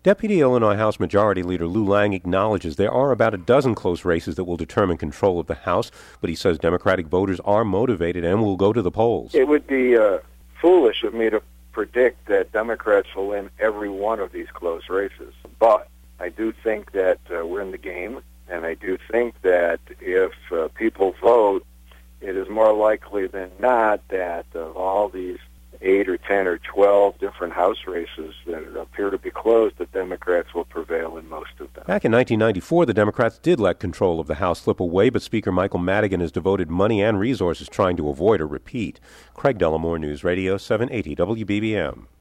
Deputy Illinois House Majority Leader Lou Lang acknowledges there are about a dozen close races that will determine control of the House, but he says Democratic voters are motivated and will go to the polls. It would be foolish of me to predict that Democrats will win every one of these close races, but I do think that we're in the game, and I do think that if people vote, it is more likely than not that of all these 8 or 10 or 12 different House races that appear to be closed, the Democrats will prevail in most of them. Back in 1994, the Democrats did let control of the House slip away, but Speaker Michael Madigan has devoted money and resources trying to avoid a repeat. Craig Dellamore, News Radio 780 WBBM.